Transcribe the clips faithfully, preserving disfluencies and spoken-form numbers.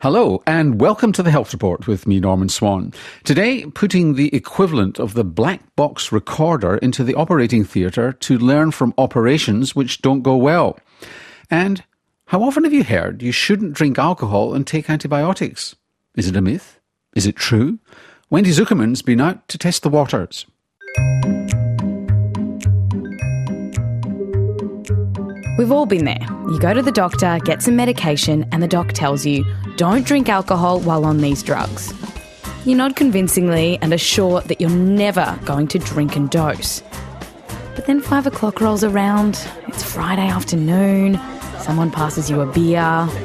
Hello and welcome to the Health Report with me, Norman Swan. Today, putting the equivalent of the black box recorder into the operating theatre to learn from operations which don't go well. And how often have you heard you shouldn't drink alcohol and take antibiotics? Is it a myth? Is it true? Wendy Zuckerman's been out to test the waters. We've all been there. You go to the doctor, get some medication, and the doc tells you, don't drink alcohol while on these drugs. You nod convincingly and are sure that you're never going to drink and dose. But then five o'clock rolls around, it's Friday afternoon, someone passes you a beer.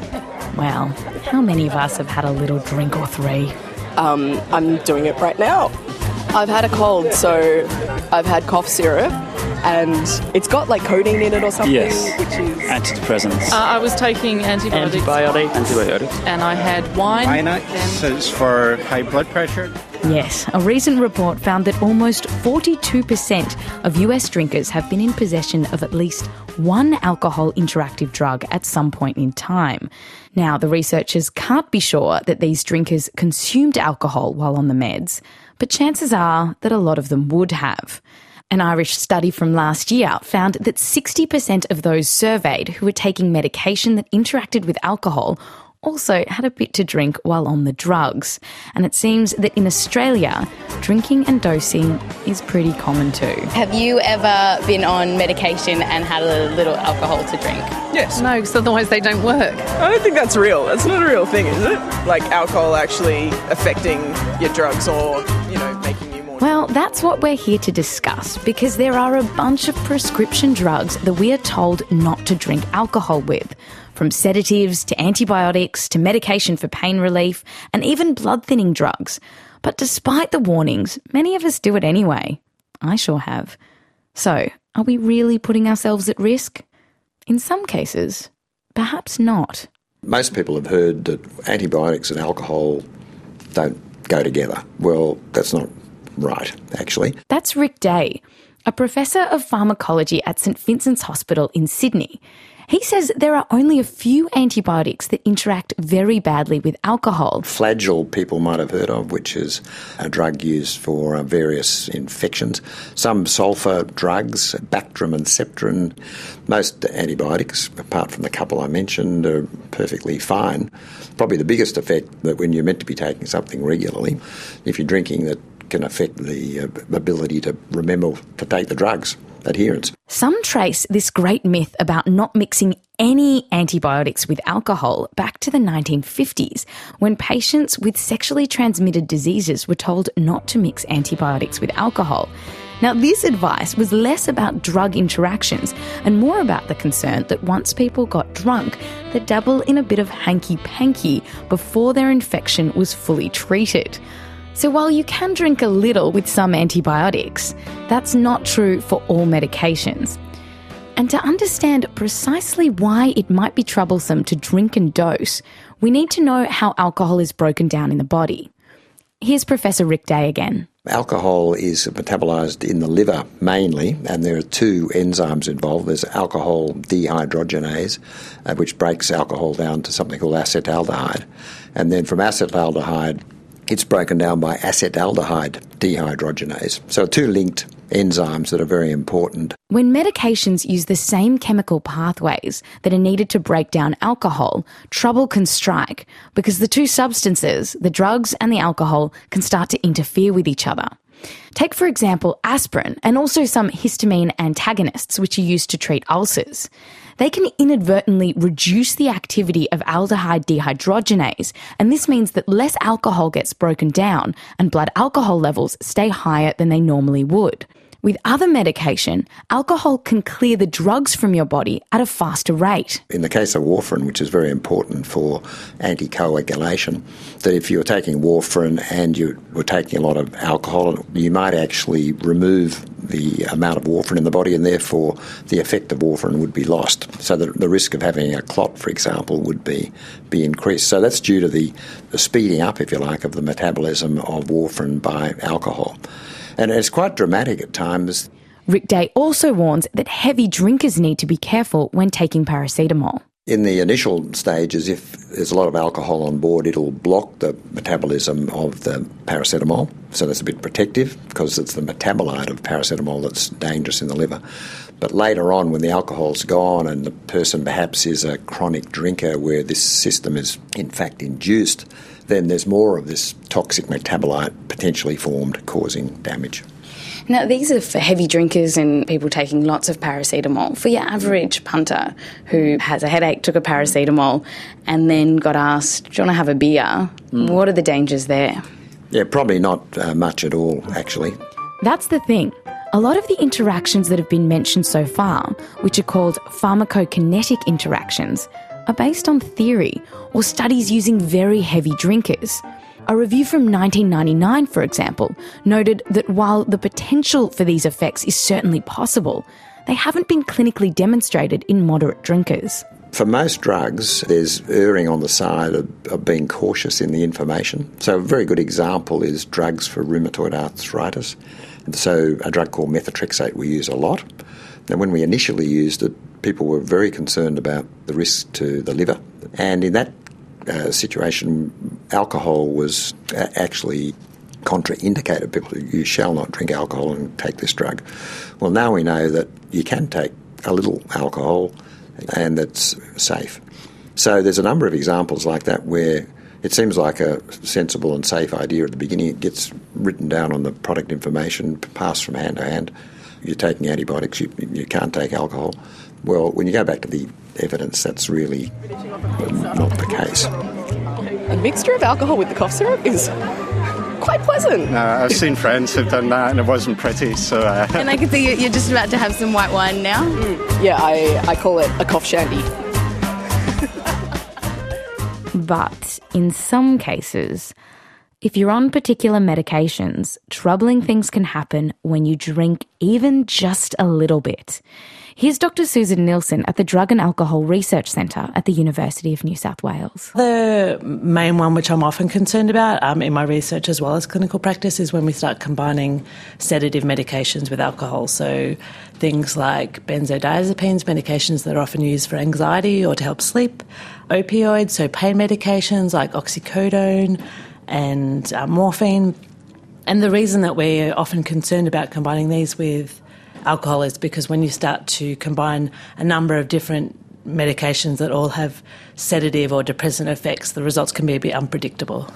Well, how many of us have had a little drink or three? Um, I'm doing it right now. I've had a cold, so I've had cough syrup. And it's got like codeine in it or something. Yes, which is antidepressants. Uh, I was taking antibiotics. Antibiotic. Antibiotics. And I had wine. Inox is for high blood pressure. Yes, a recent report found that almost forty-two percent of U S drinkers have been in possession of at least one alcohol interactive drug at some point in time. Now, the researchers can't be sure that these drinkers consumed alcohol while on the meds, but chances are that a lot of them would have. An Irish study from last year found that sixty percent of those surveyed who were taking medication that interacted with alcohol also had a bit to drink while on the drugs. And it seems that in Australia, drinking and dosing is pretty common too. Have you ever been on medication and had a little alcohol to drink? Yes. No, because otherwise they don't work. I don't think that's real. That's not a real thing, is it? Like alcohol actually affecting your drugs or, you know, making you more... Well, that's what we're here to discuss, because there are a bunch of prescription drugs that we are told not to drink alcohol with, from sedatives to antibiotics to medication for pain relief and even blood-thinning drugs. But despite the warnings, many of us do it anyway. I sure have. So, are we really putting ourselves at risk? In some cases, perhaps not. Most people have heard that antibiotics and alcohol don't go together. Well, that's not right, actually. That's Rick Day, a professor of pharmacology at St Vincent's Hospital in Sydney. He says there are only a few antibiotics that interact very badly with alcohol. Flagyl people might have heard of, which is a drug used for uh, various infections. Some sulphur drugs, Bactrim and Septrin. Most antibiotics, apart from the couple I mentioned, are perfectly fine. Probably the biggest effect that when you're meant to be taking something regularly, if you're drinking, that can affect the uh, ability to remember to take the drugs. Adherence. Some trace this great myth about not mixing any antibiotics with alcohol back to the nineteen fifties, when patients with sexually transmitted diseases were told not to mix antibiotics with alcohol. Now, this advice was less about drug interactions and more about the concern that once people got drunk, they'd dabble in a bit of hanky-panky before their infection was fully treated. So while you can drink a little with some antibiotics, that's not true for all medications. And to understand precisely why it might be troublesome to drink and dose, we need to know how alcohol is broken down in the body. Here's Professor Rick Day again. Alcohol is metabolised in the liver mainly, and there are two enzymes involved. There's alcohol dehydrogenase, uh, which breaks alcohol down to something called acetaldehyde. And then from acetaldehyde, it's broken down by acetaldehyde dehydrogenase. So two linked enzymes that are very important. When medications use the same chemical pathways that are needed to break down alcohol, trouble can strike because the two substances, the drugs and the alcohol, can start to interfere with each other. Take, for example, aspirin and also some histamine antagonists, which are used to treat ulcers. They can inadvertently reduce the activity of aldehyde dehydrogenase, and this means that less alcohol gets broken down and blood alcohol levels stay higher than they normally would. With other medication, alcohol can clear the drugs from your body at a faster rate. In the case of warfarin, which is very important for anticoagulation, that if you're taking warfarin and you were taking a lot of alcohol, you might actually remove the amount of warfarin in the body, and therefore the effect of warfarin would be lost. So the, the risk of having a clot, for example, would be, be increased. So that's due to the, the speeding up, if you like, of the metabolism of warfarin by alcohol. And it's quite dramatic at times. Rick Day also warns that heavy drinkers need to be careful when taking paracetamol. In the initial stages, if there's a lot of alcohol on board, it'll block the metabolism of the paracetamol. So that's a bit protective because it's the metabolite of paracetamol that's dangerous in the liver. But later on, when the alcohol's gone and the person perhaps is a chronic drinker where this system is in fact induced, then there's more of this toxic metabolite potentially formed, causing damage. Now, these are for heavy drinkers and people taking lots of paracetamol. For your average punter who has a headache, took a paracetamol, and then got asked, do you want to have a beer? Mm. What are the dangers there? Yeah, probably not uh, much at all, actually. That's the thing. A lot of the interactions that have been mentioned so far, which are called pharmacokinetic interactions, are based on theory or studies using very heavy drinkers. A review from nineteen ninety-nine, for example, noted that while the potential for these effects is certainly possible, they haven't been clinically demonstrated in moderate drinkers. For most drugs, there's erring on the side of, of being cautious in the information. So a very good example is drugs for rheumatoid arthritis. So a drug called methotrexate we use a lot. Now, when we initially used it, people were very concerned about the risk to the liver. And in that uh, situation, alcohol was actually contraindicated. People, you shall not drink alcohol and take this drug. Well, now we know that you can take a little alcohol and that's safe. So there's a number of examples like that where it seems like a sensible and safe idea at the beginning. It gets written down on the product information, passed from hand to hand. You're taking antibiotics, you, you can't take alcohol. Well, when you go back to the evidence, that's really not the case. A mixture of alcohol with the cough syrup is quite pleasant. No, I've seen friends who've done that and it wasn't pretty, so... Uh... And I can see you're just about to have some white wine now. Mm. Yeah, I, I call it a cough shandy. But in some cases, if you're on particular medications, troubling things can happen when you drink even just a little bit. Here's Doctor Susan Nielsen at the Drug and Alcohol Research Centre at the University of New South Wales. The main one which I'm often concerned about um, in my research as well as clinical practice is when we start combining sedative medications with alcohol. So things like benzodiazepines, medications that are often used for anxiety or to help sleep, opioids, so pain medications like oxycodone and uh, morphine. And the reason that we're often concerned about combining these with alcohol is because when you start to combine a number of different medications that all have sedative or depressant effects, the results can be a bit unpredictable.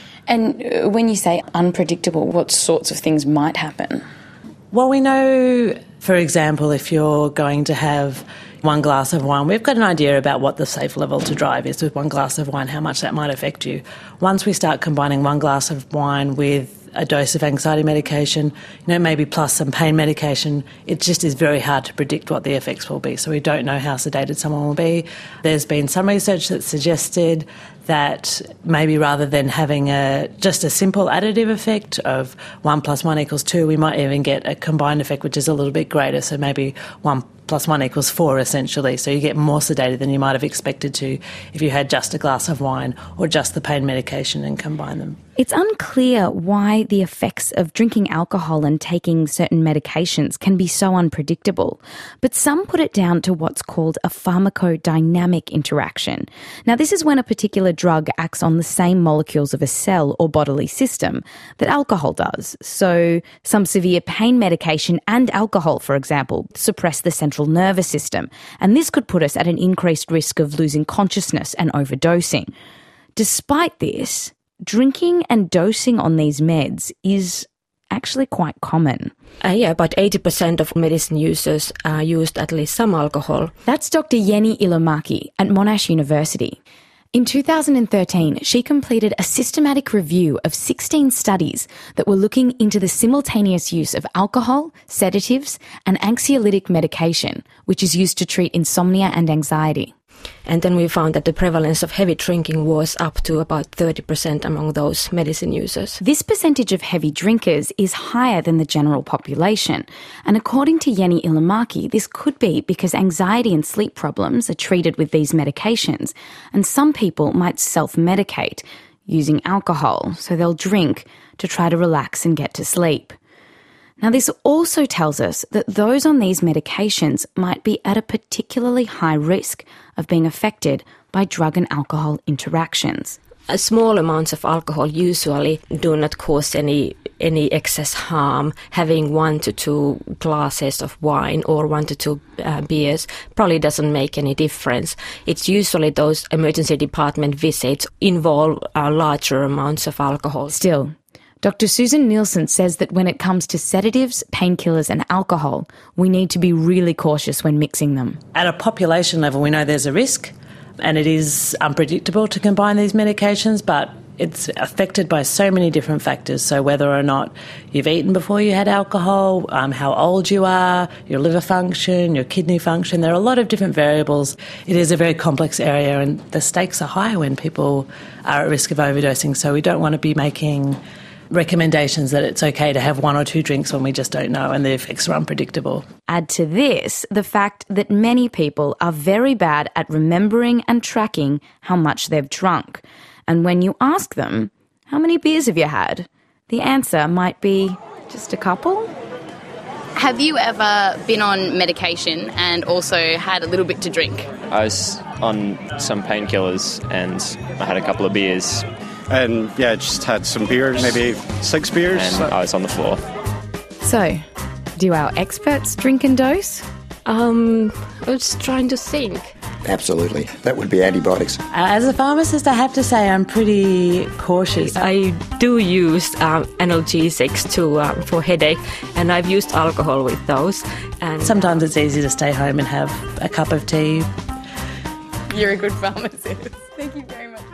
And when you say unpredictable, what sorts of things might happen? Well, we know, for example, if you're going to have one glass of wine, we've got an idea about what the safe level to drive is with one glass of wine, how much that might affect you. Once we start combining one glass of wine with a dose of anxiety medication, you know, maybe plus some pain medication, it just is very hard to predict what the effects will be. So we don't know how sedated someone will be. There's been some research that suggested that maybe rather than having a just a simple additive effect of one plus one equals two, we might even get a combined effect which is a little bit greater, so maybe one plus one equals four essentially. So you get more sedated than you might have expected to if you had just a glass of wine or just the pain medication and combine them. It's unclear why the effects of drinking alcohol and taking certain medications can be so unpredictable, but some put it down to what's called a pharmacodynamic interaction. Now, this is when a particular drug acts on the same molecules of a cell or bodily system that alcohol does. So some severe pain medication and alcohol, for example, suppress the central nervous system, and this could put us at an increased risk of losing consciousness and overdosing. Despite this, drinking and dosing on these meds is actually quite common. Uh, yeah, about eighty percent of medicine users uh, used at least some alcohol. That's Doctor Jenni Ilomaki at Monash University. In two thousand thirteen, she completed a systematic review of sixteen studies that were looking into the simultaneous use of alcohol, sedatives, and anxiolytic medication, which is used to treat insomnia and anxiety. And then we found that the prevalence of heavy drinking was up to about thirty percent among those medicine users. This percentage of heavy drinkers is higher than the general population. And according to Jenni Ilomaki, this could be because anxiety and sleep problems are treated with these medications, and some people might self-medicate using alcohol, so they'll drink to try to relax and get to sleep. Now, this also tells us that those on these medications might be at a particularly high risk of being affected by drug and alcohol interactions. A small amounts of alcohol usually do not cause any any excess harm. Having one to two glasses of wine or one to two uh, beers probably doesn't make any difference. It's usually those emergency department visits involve uh, larger amounts of alcohol. Still, Doctor Susan Nielsen says that when it comes to sedatives, painkillers and alcohol, we need to be really cautious when mixing them. At a population level, we know there's a risk, and it is unpredictable to combine these medications, but it's affected by so many different factors. So whether or not you've eaten before you had alcohol, um, how old you are, your liver function, your kidney function, there are a lot of different variables. It is a very complex area, and the stakes are high when people are at risk of overdosing. So we don't want to be making recommendations that it's okay to have one or two drinks when we just don't know and the effects are unpredictable. Add to this the fact that many people are very bad at remembering and tracking how much they've drunk. And when you ask them, how many beers have you had? The answer might be just a couple. Have you ever been on medication and also had a little bit to drink? I was on some painkillers and I had a couple of beers. And yeah, just had some beers, maybe six beers. And I was on the floor. So, do our experts drink and dose? Um, I was trying to think. Absolutely. That would be antibiotics. Uh, as a pharmacist, I have to say I'm pretty cautious. I do use um, analgesics to, um, for headache, and I've used alcohol with those. And sometimes it's easy to stay home and have a cup of tea. You're a good pharmacist. Thank you very much.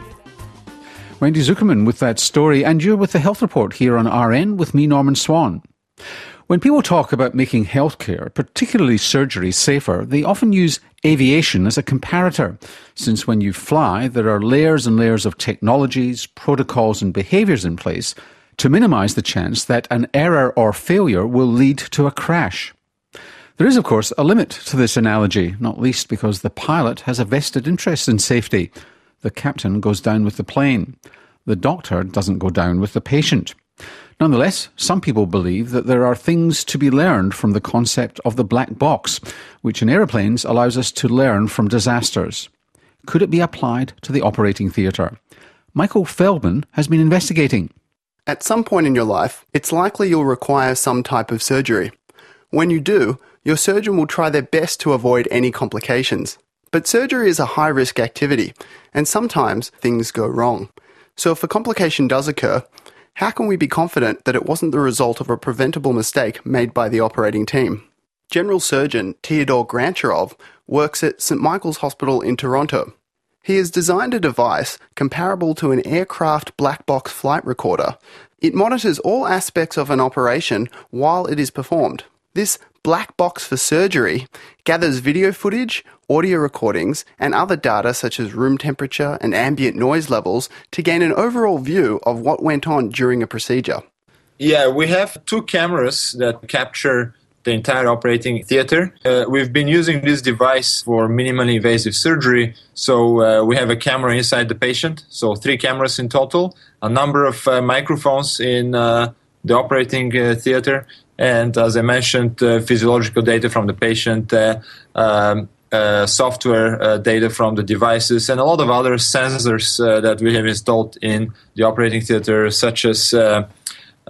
Wendy Zuckerman with that story, and you're with the Health Report here on R N with me, Norman Swan. When people talk about making healthcare, particularly surgery, safer, they often use aviation as a comparator, since when you fly, there are layers and layers of technologies, protocols and behaviours in place to minimise the chance that an error or failure will lead to a crash. There is, of course, a limit to this analogy, not least because the pilot has a vested interest in safety. The captain goes down with the plane. The doctor doesn't go down with the patient. Nonetheless, some people believe that there are things to be learned from the concept of the black box, which in aeroplanes allows us to learn from disasters. Could it be applied to the operating theatre? Michael Feldman has been investigating. At some point in your life, it's likely you'll require some type of surgery. When you do, your surgeon will try their best to avoid any complications. But surgery is a high-risk activity, and sometimes things go wrong. So if a complication does occur, how can we be confident that it wasn't the result of a preventable mistake made by the operating team? General Surgeon Teodor Grantcharov works at Saint Michael's Hospital in Toronto. He has designed a device comparable to an aircraft black box flight recorder. It monitors all aspects of an operation while it is performed. This black box for surgery gathers video footage, audio recordings, and other data such as room temperature and ambient noise levels to gain an overall view of what went on during a procedure. Yeah, we have two cameras that capture the entire operating theater. Uh, we've been using this device for minimally invasive surgery. So uh, we have a camera inside the patient, so three cameras in total, a number of uh, microphones in uh, the operating uh, theater, and as I mentioned, uh, physiological data from the patient, uh, um, uh, software uh, data from the devices, and a lot of other sensors uh, that we have installed in the operating theater, such as uh, uh,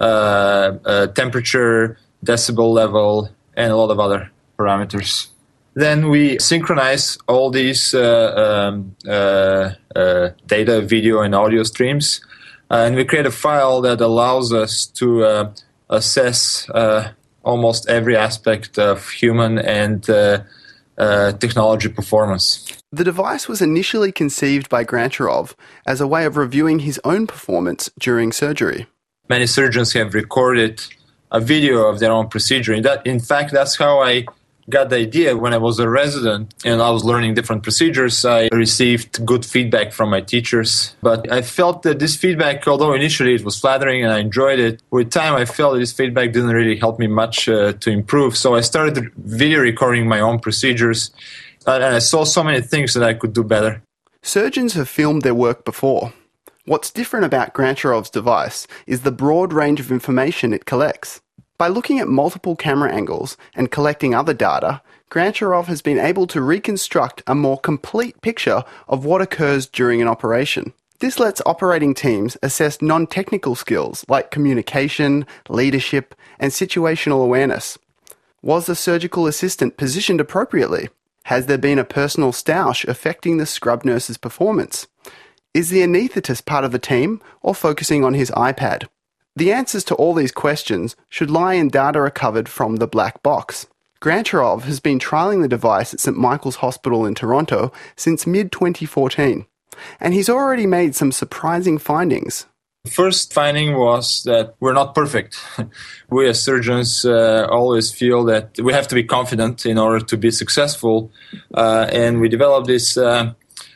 uh, temperature, decibel level, and a lot of other parameters. Then we synchronize all these uh, um, uh, uh, data, video, and audio streams, uh, and we create a file that allows us to uh, assess uh, almost every aspect of human and uh, uh, technology performance. The device was initially conceived by Grantcharov as a way of reviewing his own performance during surgery. Many surgeons have recorded a video of their own procedure. In, that, in fact, that's how I got the idea. When I was a resident and I was learning different procedures, I received good feedback from my teachers. But I felt that this feedback, although initially it was flattering and I enjoyed it, with time I felt that this feedback didn't really help me much uh, to improve. So I started video recording my own procedures, and I saw so many things that I could do better. Surgeons have filmed their work before. What's different about Grantcharov's device is the broad range of information it collects. By looking at multiple camera angles and collecting other data, Grantcharov has been able to reconstruct a more complete picture of what occurs during an operation. This lets operating teams assess non-technical skills like communication, leadership, and situational awareness. Was the surgical assistant positioned appropriately? Has there been a personal stoush affecting the scrub nurse's performance? Is the anaesthetist part of the team or focusing on his iPad? The answers to all these questions should lie in data recovered from the black box. Grantcharov has been trialling the device at St Michael's Hospital in Toronto since mid twenty fourteen. And he's already made some surprising findings. The first finding was that we're not perfect. We as surgeons uh, always feel that we have to be confident in order to be successful. Uh, and we developed this uh,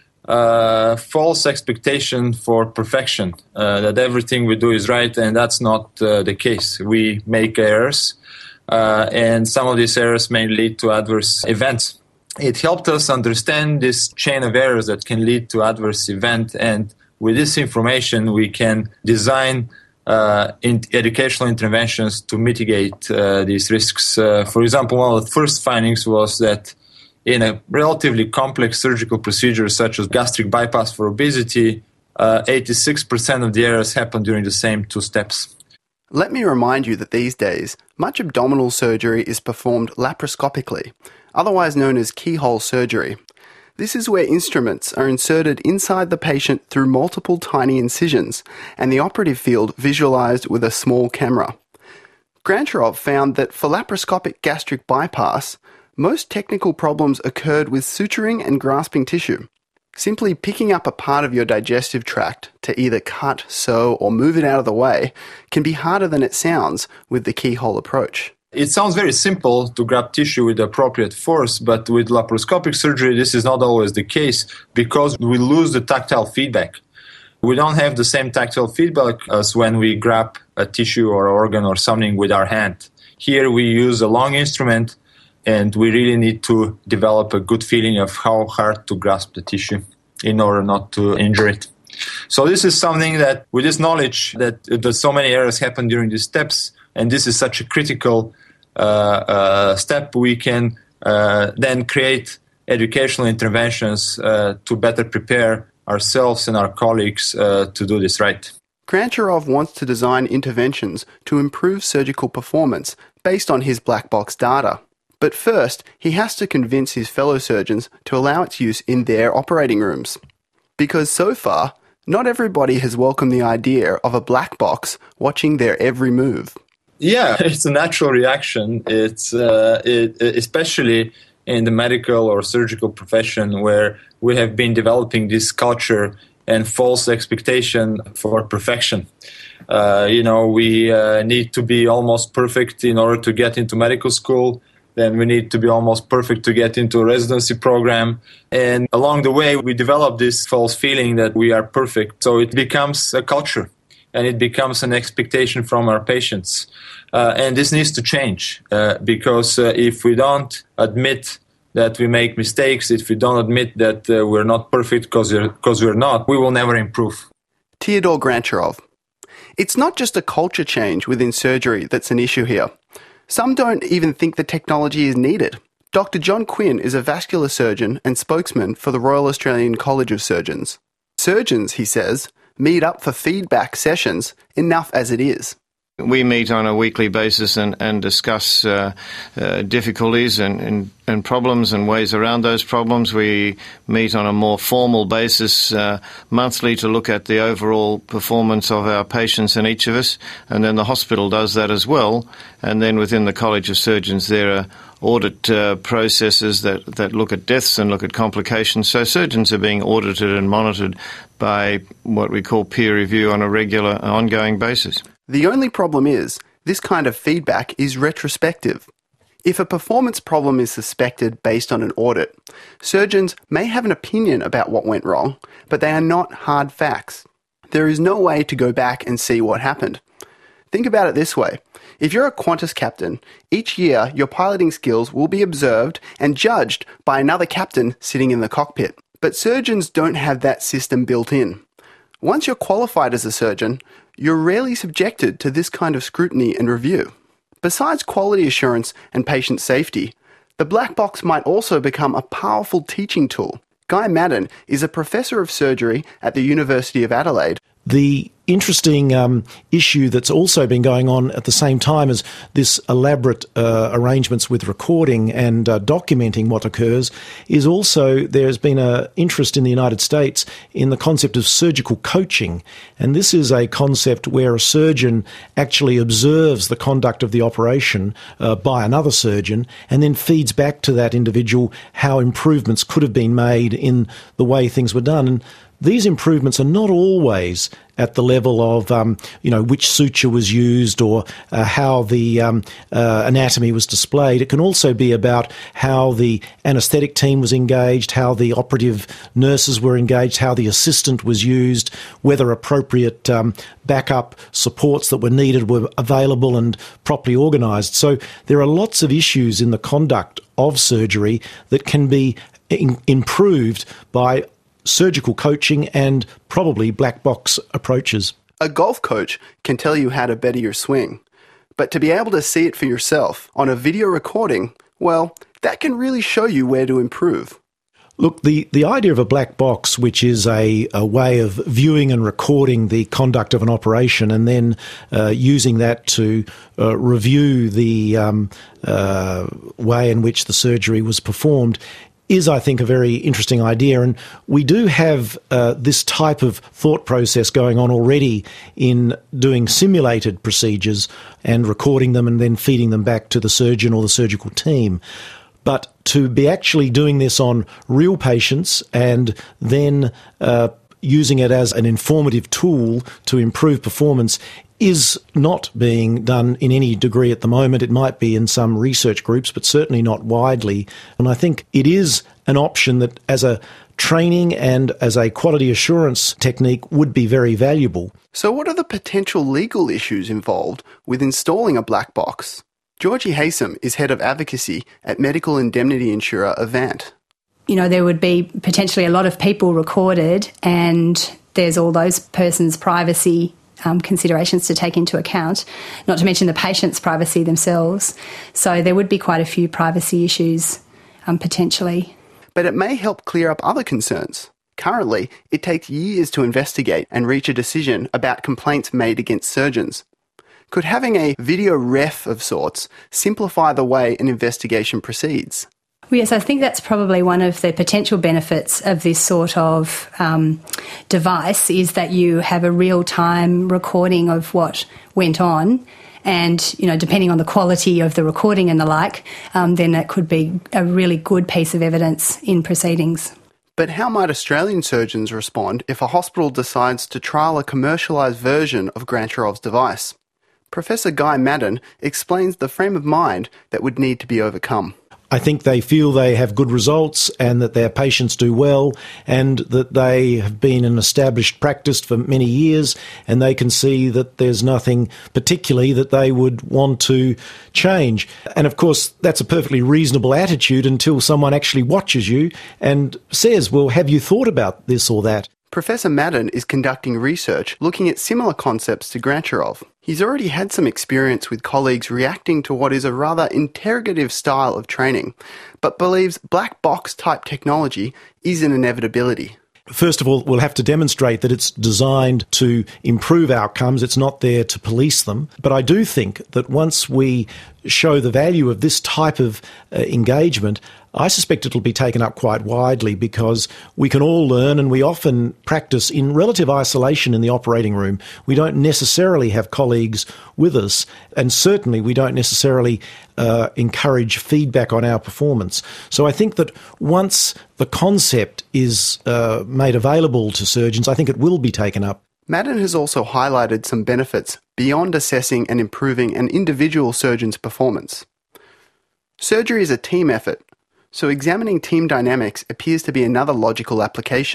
uh, false expectation for perfection, uh, that everything we do is right, and that's not uh, the case. We make errors, uh, and some of these errors may lead to adverse events. It helped us understand this chain of errors that can lead to adverse event, and with this information we can design uh, in educational interventions to mitigate uh, these risks. Uh, for example, one of the first findings was that in a relatively complex surgical procedure such as gastric bypass for obesity, uh, eighty-six percent of the errors happen during the same two steps. Let me remind you that these days, much abdominal surgery is performed laparoscopically, otherwise known as keyhole surgery. This is where instruments are inserted inside the patient through multiple tiny incisions, and the operative field visualized with a small camera. Grantcharov found that for laparoscopic gastric bypass, most technical problems occurred with suturing and grasping tissue. Simply picking up a part of your digestive tract to either cut, sew, or move it out of the way can be harder than it sounds with the keyhole approach. It sounds very simple to grab tissue with the appropriate force, but with laparoscopic surgery, this is not always the case because we lose the tactile feedback. We don't have the same tactile feedback as when we grab a tissue or organ or something with our hand. Here we use a long instrument, and we really need to develop a good feeling of how hard to grasp the tissue in order not to injure it. So this is something that, with this knowledge that, that so many errors happen during these steps, and this is such a critical uh, uh, step, we can uh, then create educational interventions uh, to better prepare ourselves and our colleagues uh, to do this right. Grantcharov wants to design interventions to improve surgical performance based on his black box data. But first, he has to convince his fellow surgeons to allow its use in their operating rooms. Because so far, not everybody has welcomed the idea of a black box watching their every move. Yeah, it's a natural reaction. It's uh, it, especially in the medical or surgical profession where we have been developing this culture and false expectation for perfection. Uh, you know, we uh, need to be almost perfect in order to get into medical school. Then we need to be almost perfect to get into a residency program. And along the way, we develop this false feeling that we are perfect. So it becomes a culture, and it becomes an expectation from our patients. Uh, and this needs to change uh, because uh, if we don't admit that we make mistakes, if we don't admit that uh, we're not perfect because we're, because we're not, we will never improve. Theodore Grantcharov. It's not just a culture change within surgery that's an issue here. Some don't even think the technology is needed. Doctor John Quinn is a vascular surgeon and spokesman for the Royal Australian College of Surgeons. Surgeons, he says, meet up for feedback sessions enough as it is. We meet on a weekly basis and, and discuss uh, uh, difficulties and, and, and problems and ways around those problems. We meet on a more formal basis uh, monthly to look at the overall performance of our patients and each of us, and then the hospital does that as well. And then within the College of Surgeons there are audit uh, processes that, that look at deaths and look at complications. So surgeons are being audited and monitored by what we call peer review on a regular, ongoing basis. The only problem is, this kind of feedback is retrospective. If a performance problem is suspected based on an audit, surgeons may have an opinion about what went wrong, but they are not hard facts. There is no way to go back and see what happened. Think about it this way. If you're a Qantas captain, each year your piloting skills will be observed and judged by another captain sitting in the cockpit. But surgeons don't have that system built in. Once you're qualified as a surgeon, you're rarely subjected to this kind of scrutiny and review. Besides quality assurance and patient safety, the black box might also become a powerful teaching tool. Guy Maddern is a professor of surgery at the University of Adelaide. The interesting um, issue that's also been going on at the same time as this elaborate uh, arrangements with recording and uh, documenting what occurs is also there's been an interest in the United States in the concept of surgical coaching. And this is a concept where a surgeon actually observes the conduct of the operation uh, by another surgeon and then feeds back to that individual how improvements could have been made in the way things were done. And these improvements are not always at the level of, um, you know, which suture was used or uh, how the um, uh, anatomy was displayed. It can also be about how the anaesthetic team was engaged, how the operative nurses were engaged, how the assistant was used, whether appropriate um, backup supports that were needed were available and properly organised. So there are lots of issues in the conduct of surgery that can be in- improved by surgical coaching and probably black box approaches. A golf coach can tell you how to better your swing, but to be able to see it for yourself on a video recording, well, that can really show you where to improve. Look, the, the idea of a black box, which is a, a way of viewing and recording the conduct of an operation and then uh, using that to uh, review the um, uh, way in which the surgery was performed, is, I think, a very interesting idea. And we do have uh, this type of thought process going on already in doing simulated procedures and recording them and then feeding them back to the surgeon or the surgical team. But to be actually doing this on real patients and then uh, using it as an informative tool to improve performance is not being done in any degree at the moment. It might be in some research groups, but certainly not widely. And I think it is an option that as a training and as a quality assurance technique would be very valuable. So what are the potential legal issues involved with installing a black box? Georgie Haysom is head of advocacy at medical indemnity insurer Avant. You know, there would be potentially a lot of people recorded and there's all those persons' privacy Um, considerations to take into account, not to mention the patient's privacy themselves. So there would be quite a few privacy issues um, potentially. But it may help clear up other concerns. Currently, it takes years to investigate and reach a decision about complaints made against surgeons. Could having a video ref of sorts simplify the way an investigation proceeds? Yes, I think that's probably one of the potential benefits of this sort of um, device is that you have a real-time recording of what went on and, you know, depending on the quality of the recording and the like, um, then that could be a really good piece of evidence in proceedings. But how might Australian surgeons respond if a hospital decides to trial a commercialised version of Grantcharov's device? Professor Guy Maddern explains the frame of mind that would need to be overcome. I think they feel they have good results and that their patients do well and that they have been an established practice for many years and they can see that there's nothing particularly that they would want to change. And of course, that's a perfectly reasonable attitude until someone actually watches you and says, well, have you thought about this or that? Professor Maddern is conducting research looking at similar concepts to Grantcharov. He's already had some experience with colleagues reacting to what is a rather interrogative style of training, but believes black box type technology is an inevitability. First of all, we'll have to demonstrate that it's designed to improve outcomes. It's not there to police them. But I do think that once we show the value of this type of uh, engagement, I suspect it'll be taken up quite widely because we can all learn and we often practice in relative isolation in the operating room. We don't necessarily have colleagues with us and certainly we don't necessarily uh, encourage feedback on our performance. So I think that once the concept is uh, made available to surgeons, I think it will be taken up. Maddern has also highlighted some benefits beyond assessing and improving an individual surgeon's performance. Surgery is a team effort, so examining team dynamics appears to be another logical application.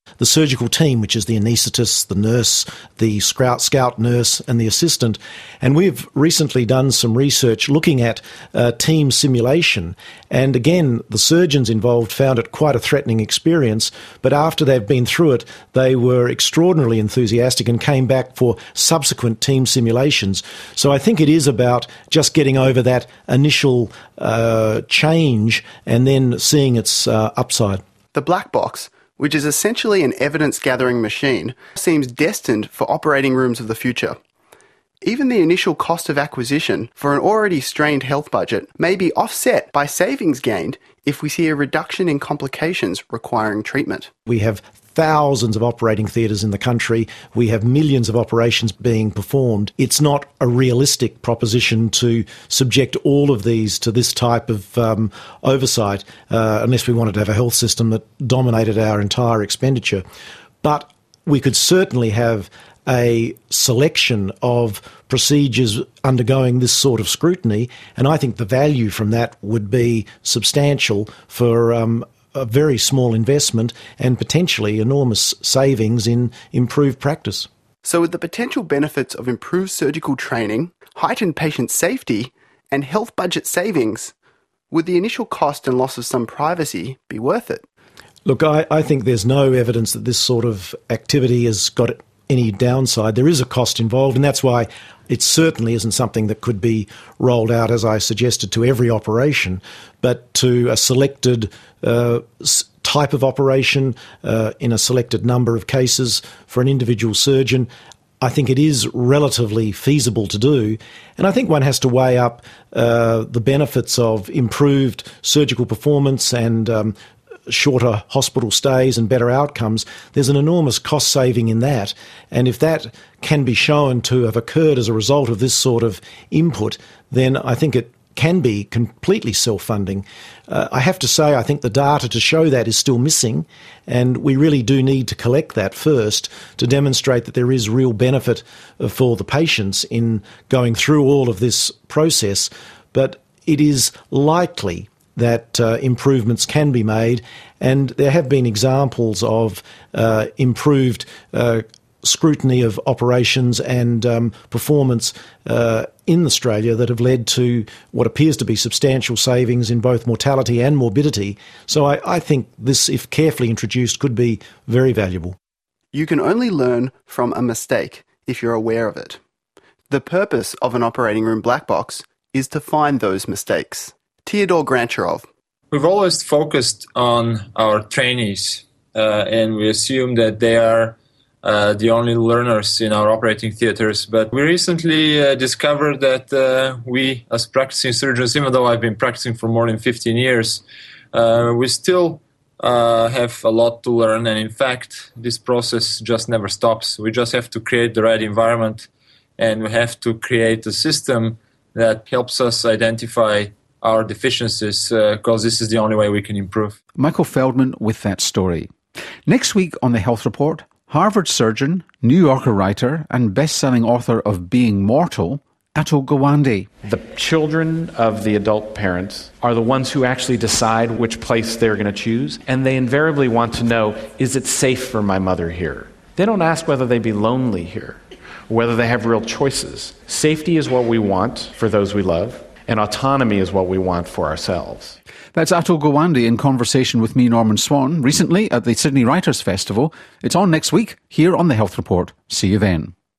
the surgical team, which is the anaesthetist, the nurse, the scout, scout nurse and the assistant. And we've recently done some research looking at uh, team simulation. And again, the surgeons involved found it quite a threatening experience. But after they've been through it, they were extraordinarily enthusiastic and came back for subsequent team simulations. So I think it is about just getting over that initial uh, change and then seeing its uh, upside. The black box, which is essentially an evidence-gathering machine, seems destined for operating rooms of the future. Even the initial cost of acquisition for an already strained health budget may be offset by savings gained if we see a reduction in complications requiring treatment. We have thousands of operating theatres in the country. We have millions of operations being performed. It's not a realistic proposition to subject all of these to this type of um, oversight uh, unless we wanted to have a health system that dominated our entire expenditure. But we could certainly have a selection of procedures undergoing this sort of scrutiny, and I think the value from that would be substantial for um, a very small investment and potentially enormous savings in improved practice. So with the potential benefits of improved surgical training, heightened patient safety and health budget savings, would the initial cost and loss of some privacy be worth it? Look, I, I think there's no evidence that this sort of activity has got any downside. There is a cost involved, and that's why it certainly isn't something that could be rolled out, as I suggested, to every operation, but to a selected uh, type of operation uh, in a selected number of cases for an individual surgeon. I think it is relatively feasible to do, and I think one has to weigh up uh, the benefits of improved surgical performance and um, shorter hospital stays and better outcomes. There's an enormous cost saving in that, and if that can be shown to have occurred as a result of this sort of input, then I think it can be completely self-funding. Uh, I have to say I think the data to show that is still missing, and we really do need to collect that first to demonstrate that there is real benefit for the patients in going through all of this process. But it is likely that uh, improvements can be made, and there have been examples of uh, improved uh, scrutiny of operations and um, performance uh, in Australia that have led to what appears to be substantial savings in both mortality and morbidity. So I, I think this, if carefully introduced, could be very valuable. You can only learn from a mistake if you're aware of it. The purpose of an operating room black box is to find those mistakes. Theodore Grantcharov. We've always focused on our trainees, uh, and we assume that they are uh, the only learners in our operating theaters. But we recently uh, discovered that uh, we, as practicing surgeons, even though I've been practicing for more than fifteen years, uh, we still uh, have a lot to learn. And in fact, this process just never stops. We just have to create the right environment, and we have to create a system that helps us identify our deficiencies, because uh, this is the only way we can improve. Michael Feldman with that story. Next week on The Health Report, Harvard surgeon, New Yorker writer and best-selling author of Being Mortal, Atul Gawande. The children of the adult parents are the ones who actually decide which place they're going to choose, and they invariably want to know, is it safe for my mother here? They don't ask whether they'd be lonely here, or whether they have real choices. Safety is what we want for those we love, and autonomy is what we want for ourselves. That's Atul Gawande in conversation with me, Norman Swan, recently at the Sydney Writers' Festival. It's on next week here on The Health Report. See you then.